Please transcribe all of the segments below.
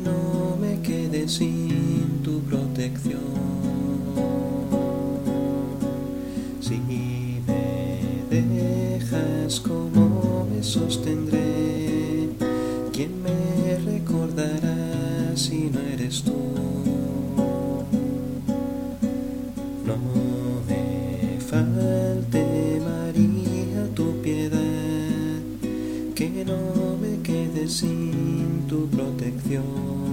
que no me quede sin tu protección. Si me dejas, ¿cómo me sostendré? ¿Quién me recordará si no eres tú? No me falte, María, tu piedad, que no me quede sin tu protección.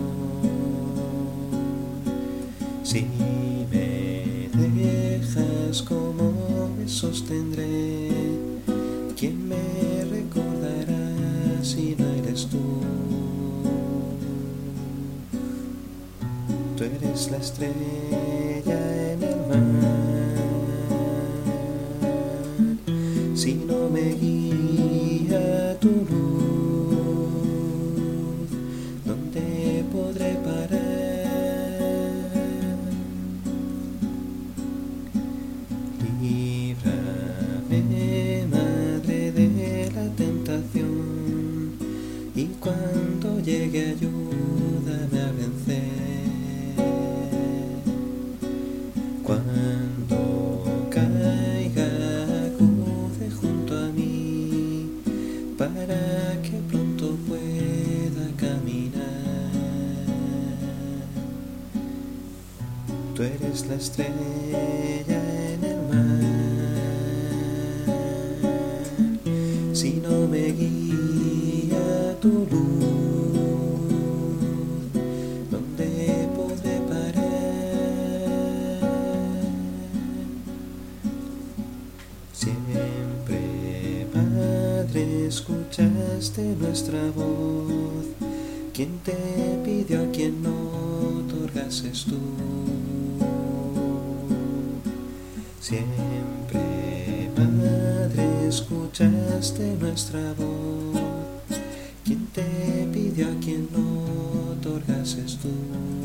Si me dejas, ¿cómo me sostendré? ¿Quién me recordará si no eres tú? Tú eres la estrella en el mar. Si no me guía tu luz, ¿dónde podré parar? Líbrame, Madre, de la tentación, y cuando llegue ayúdame a vencer. Cuando caiga, acude junto a mí, para que pronto pueda caminar. Tú eres la estrella en el mar. Si no me guía tu luz, ¿dónde podré parar? Siempre, Madre, escuchaste nuestra voz. ¿Quién te pidió, a quien no otorgases tú? Siempre, Madre, escuchaste nuestra voz. ¿Quién te pidió, a quien no otorgases tú?